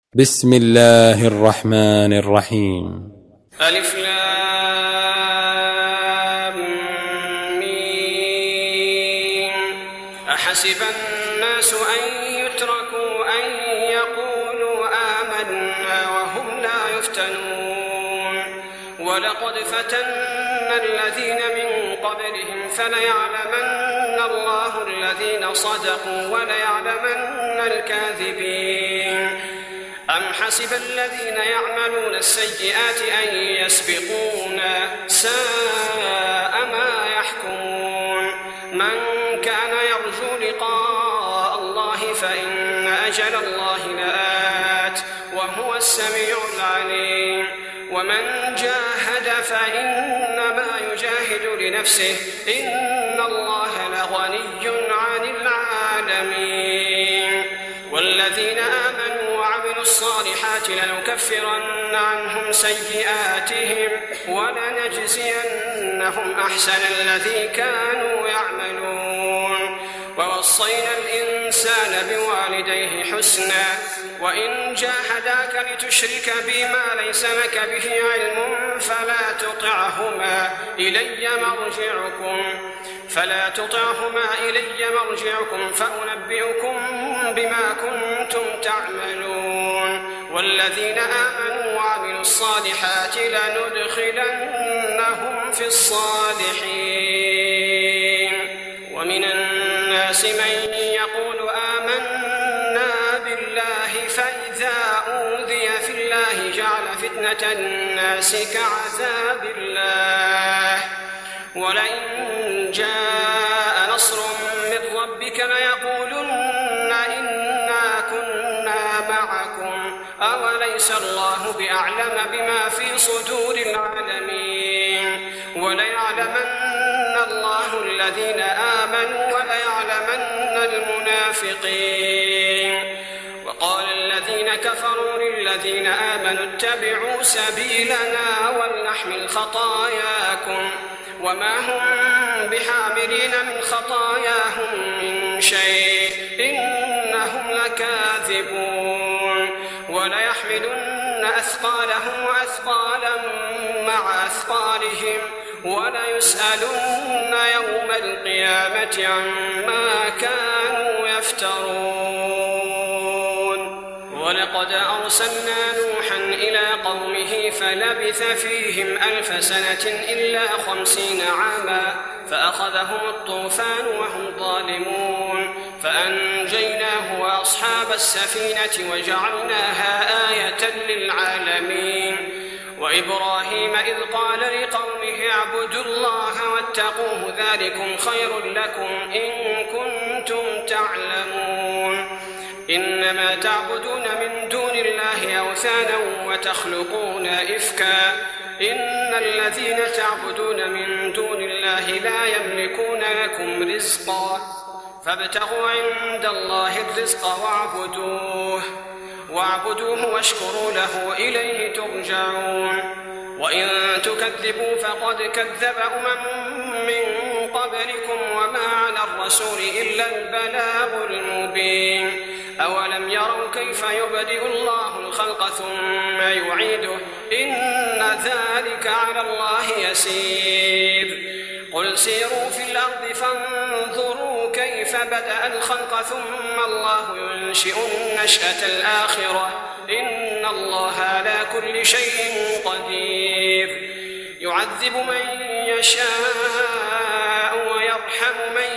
بسم الله الرحمن الرحيم. ألف لام ميم. أحسب الناس أن يتركوا أن يقولوا آمنا وهم لا يفتنون ولقد فتنا الذين من قبلهم فليعلمن الله الذين صدقوا وليعلمن الكاذبين. أم حسب الذين يعملون السيئات أن يسبقونا ساء ما يحكمون. من كان يرجو لقاء الله فإن أجل الله لآت وهو السميع العليم. ومن جاهد فإنما يجاهد لنفسه إن الله لغني عن العالمين. والذين آمنوا وعملوا الصالحات لنكفرن عنهم سيئاتهم ولنجزينهم أحسن الذي كانوا يعملون. ووصينا الإنسان بوالديه حسنا وإن جاهداك لتشرك بي ما ليس لك به علم فلا تطعهما إلي مرجعكم فأنبئكم بما كنتم تعملون. والذين آمنوا وعملوا الصالحات لندخلنهم في الصالحين. ومن الناس من يقول آمنا بالله فإذا أوذي في الله جعل فتنة الناس كعذاب الله. ولئن جاء نصر من ربك ليقولن إنا كنا معكم أوليس الله بأعلم بما في صدور العالمين. وليعلمن الله الذين آمنوا وليعلمن المنافقين. وقال الذين كفروا للذين آمنوا اتبعوا سبيلنا ولنحمل خطاياكم وما هم بحاملين من خطاياهم من شيء إنهم لكاذبون. وليحملن أثقالهم وأثقالا مع أثقالهم وليسألن يوم القيامة عما كانوا يفترون. ولقد أرسلنا نوحا إلى قومه فلبث فيهم 1000 سنة إلا 50 عاما فأخذهم الطوفان وهم ظالمون فأنجيناه وأصحاب السفينة وجعلناها آية للعالمين. وإبراهيم إذ قال لقومه اعبدوا الله واتقوه ذلكم خير لكم إن كنتم تعلمون. إنما تعبدون من دون الله أوثانا وتخلقون إفكا إن الذين تعبدون من دون الله لا يملكون لكم رزقا فابتغوا عند الله الرزق واعبدوه واشكروا له إليه ترجعون. وإن تكذبوا فقد كذب من قبلكم وما على الرسول إلا البلاغ المبين. أولم يروا كيف يبدئ الله الخلق ثم يعيده إن ذلك على الله يسير. قل سيروا في الأرض فانظروا كيف بدأ الخلق ثم الله ينشئ النشأة الآخرة إن الله على كل شيء قدير. يعذب من يشاء ويرحم من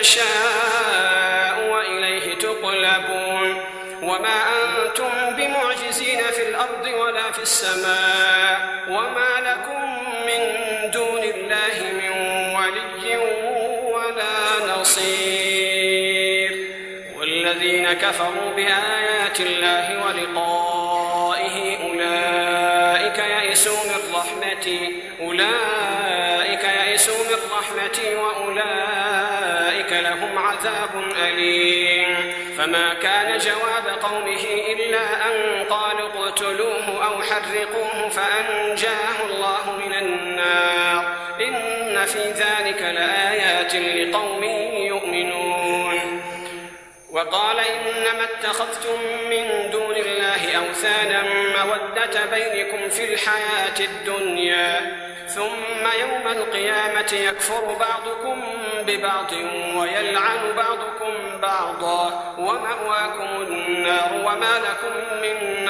يشاء وإليه تقلبون. وما أنتم بمعجزين في الأرض ولا في السماء وما لكم من دون الله من ولي ولا نصير. والذين كفروا بآيات الله ولقائه أولئك يئسوا من رحمتي وأولئك لهم عذاب أليم. فما كان جواب قومه إلا أن قالوا اقتلوه أو حرقوه فأنجاه الله من النار إن في ذلك لآيات لقوم يؤمنون. وقال إنما اتخذتم من دون الله أوثانا مودة بينكم في الحياة الدنيا ثم يوم القيامة يكفر بعضكم ببعض ويلعن بعضكم بعضا ومأواكم النار وما لكم من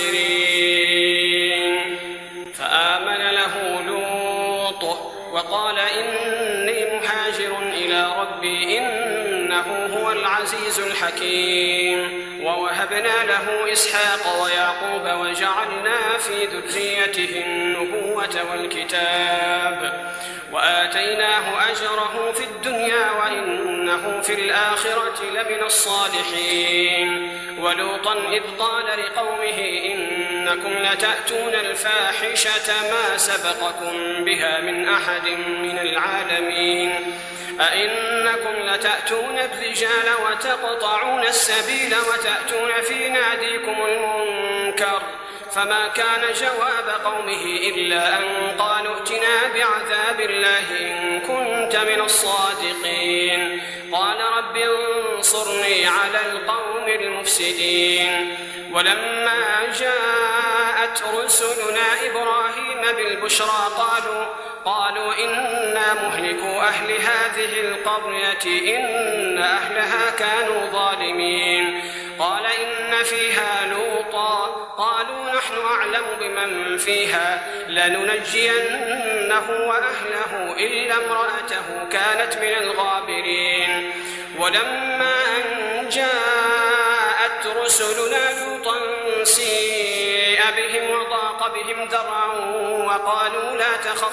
ناصرين. فآمن له لوط وقال إني مهاجر إلى ربي إنه هو العزيز الحكيم. ووهبنا له إسحاق ويعقوب وجعلنا في ذريته النبوة والكتاب وآتيناه أجره في الدنيا وإنه في الآخرة لمن الصالحين. ولوطا إذ قال لقومه إنكم لتأتون الفاحشة ما سبقكم بها من أحد من العالمين أئنكم لتأتون الرجال وتقطعون السبيل وتأتون في ناديكم المنكر. فما كان جواب قومه إلا أن قالوا ائتنا بعذاب الله إن كنت من الصادقين. قال رب انصرني على القوم المفسدين. ولما جاءت رسلنا إبراهيم بالبشرى قالوا إنا مهلكو أهل هذه القرية إن أهلها كانوا ظالمين. قال إن فيها لوطا قالوا نحن أعلم بمن فيها لننجينه وأهله إلا امرأته كانت من الغابرين. ولما أن جاءت رسلنا لوطا سيء بهم وضاق بهم ذرعا وقالوا لا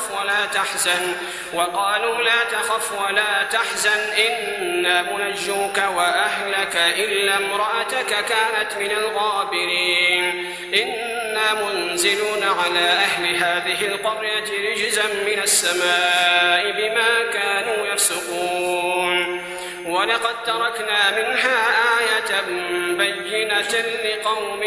تخف ولا تحزن إنا منجوك وأهلك إلا امرأتك كانت من الغابرين. إنا منزلون على أهل هذه القرية رجزا من السماء بما كانوا يفسقون. ولقد تركنا منها آية بينة لقوم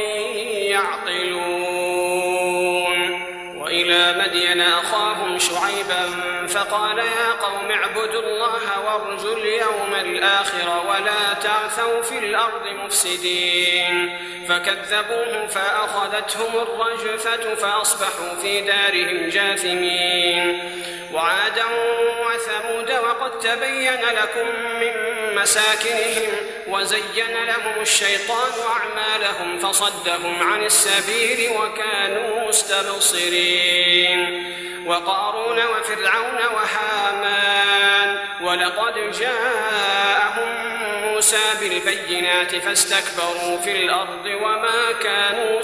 يعقلون. وإلى مدين أخاهم شعيبا فقال يا قوم اعبدوا الله وارجوا اليوم الآخر ولا تعثوا في الأرض مفسدين. فكذبوه فأخذتهم الرجفة فأصبحوا في دارهم جاثمين. وعادا وثمود وقد تبين لكم من مساكنهم وزين لهم الشيطان أعمالهم فصدهم عن السبيل وكانوا مستبصرين. وقارون وفرعون وهامان ولقد جاءهم موسى بالبينات فاستكبروا في الأرض وما كانوا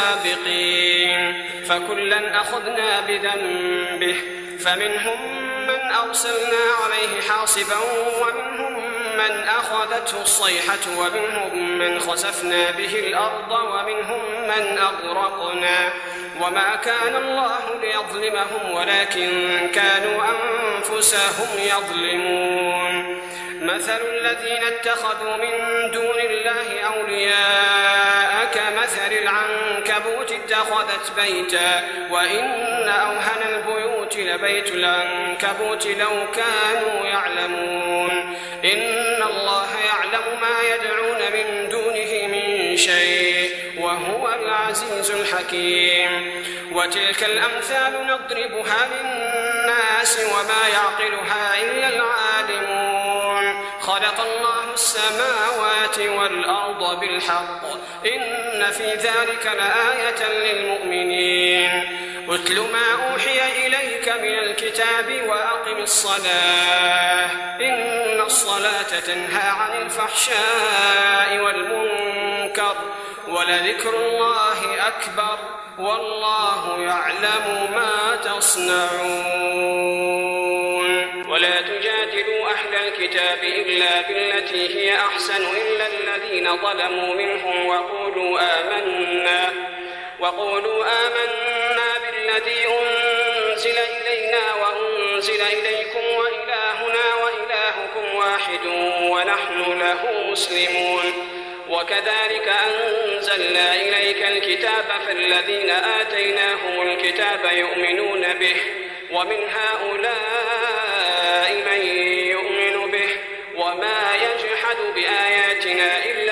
سابقين. فكلا أخذنا بذنبه فمنهم من أرسلنا عليه حاصبا ومنهم من أخذته الصيحة ومنهم من خسفنا به الأرض ومنهم من أغرقنا وما كان الله ليظلمهم ولكن كانوا أنفسهم يظلمون. مثل الذين اتخذوا من دون الله أولياء كمثل العنكبوت اتخذت بيتا وإن أوهن البيوت لبيت العنكبوت لو كانوا يعلمون. إن الله يعلم ما يدعون من دونه من شيء وهو العزيز الحكيم. وتلك الأمثال نضربها للناس وما يعقلها إلا العالمون. خلق الله السماوات والأرض بالحق إن في ذلك لآية للمؤمنين. اتل ما أوحي إليك من الكتاب وأقم الصلاة إن الصلاة تنهى عن الفحشاء والمنكر ولذكر الله أكبر والله يعلم ما تصنعون. ولا تجادلوا أهل الكتاب إلا بالتي هي أحسن إلا الذين ظلموا منهم وقولوا آمنا بالذي أنزل إلينا وأنزل إليكم وإلهنا وإلهكم واحد ونحن له مسلمون. وكذلك أنزلنا إليك الكتاب فالذين آتيناهم الكتاب يؤمنون به ومن هؤلاء من يؤمن به وما يجحد بآياتنا إلا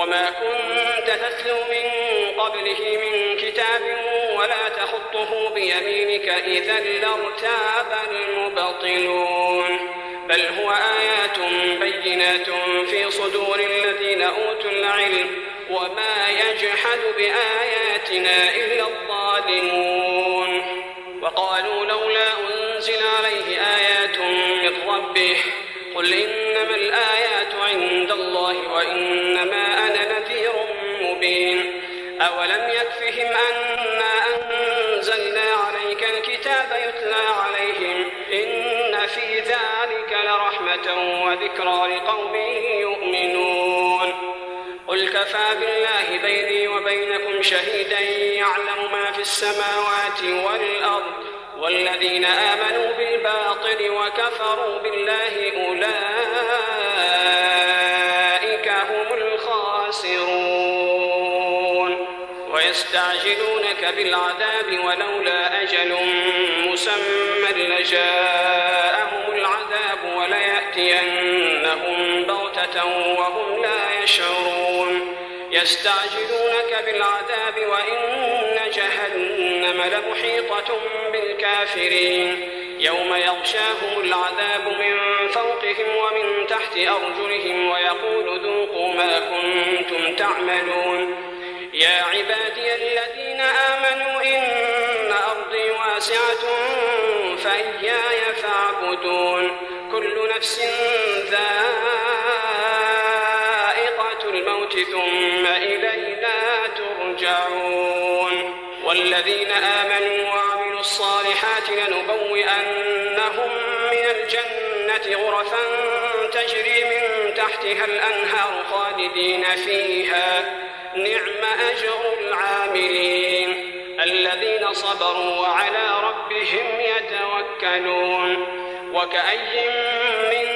وما كنت تتلو من قبله من كتاب ولا تخطه بيمينك إذا لارتاب المبطلون بل هو آيات بينات في صدور الذين أوتوا العلم وما يجحد بآياتنا إلا الظالمون وقالوا لولا أنزل عليه آيات من ربه قل إنما الآيات عند الله وإنما أنا نذير مبين أولم يكفهم أنا أنزلنا عليك الكتاب يتلى عليهم إن في ذلك لرحمة وذكرى لقوم يؤمنون قل كفى بالله بيني وبينكم شهيدا يعلم ما في السماوات والأرض والذين آمنوا بالباطل وكفروا بالله أولئك هم الخاسرون ويستعجلونك بالعذاب ولولا أجل مسمى لجاءهم العذاب وليأتينهم بغتة وهم لا يشعرون يستعجلونك بالعذاب وإن جهنم لمحيطة بالكافرين يوم يغشاهم العذاب من فوقهم ومن تحت أرجلهم ويقول ذوقوا ما كنتم تعملون يا عبادي الذين آمنوا إن أرضي واسعة فإياي فاعبدون كل نفس ذائقة الموت ثم إلينا ترجعون والذين آمنوا وعملوا الصالحات لنبوئنهم من الجنة غرفا تجري من تحتها الأنهار خالدين فيها نعم أجر العاملين الذين صبروا وعلى ربهم يتوكلون وكأي من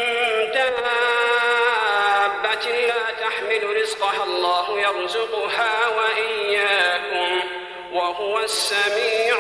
دابة لا تحمل رزقها الله يرزقها وإياكم وهو السميع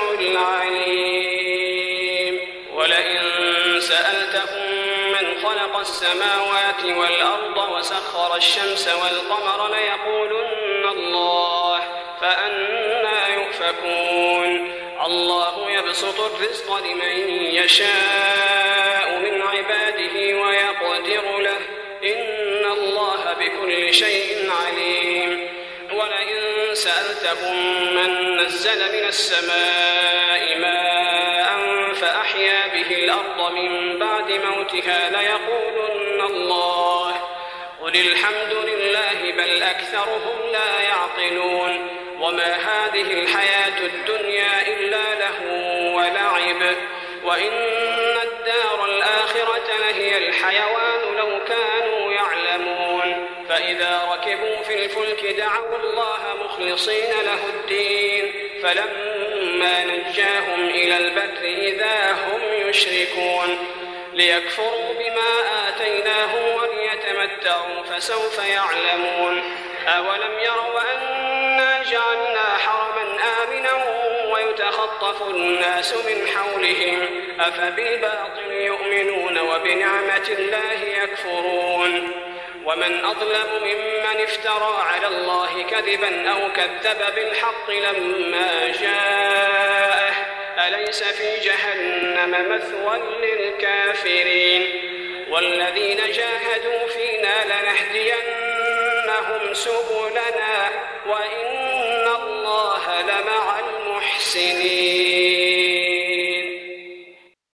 العليم ولئن سألتهم من خلق السماوات والأرض وسخر الشمس والقمر ليقولن الله فأنى يؤفكون الله يبسط الرزق لمن يشاء من عباده ويقدر له إن الله بكل شيء عليم ولئن سألتهم من نزل من السماء ماء فأحيا به الأرض من بعد موتها ليقولن الله قل الحمد لله بل أكثرهم لا يعقلون وما هذه الحياة الدنيا إلا لهو ولعب وإن الدار الآخرة لهي الحيوان لو كانوا يعلمون فإذا ركبوا في الفلك دعوا الله مخلصين له الدين فلما نجاهم إلى البر إذا هم يشركون ليكفروا بما آتيناهم وليتمتعوا فسوف يعلمون أولم يروا أنا جعلنا حرما آمنا ويتخطف الناس من حولهم أفبالباطل يؤمنون وبنعمة الله يكفرون ومن أظلم ممن افترى على الله كذبا أو كذب بالحق لما جاءه أليس في جهنم مثوى للكافرين والذين جاهدوا فينا لنهدينهم سبلنا وإن الله لمع المحسنين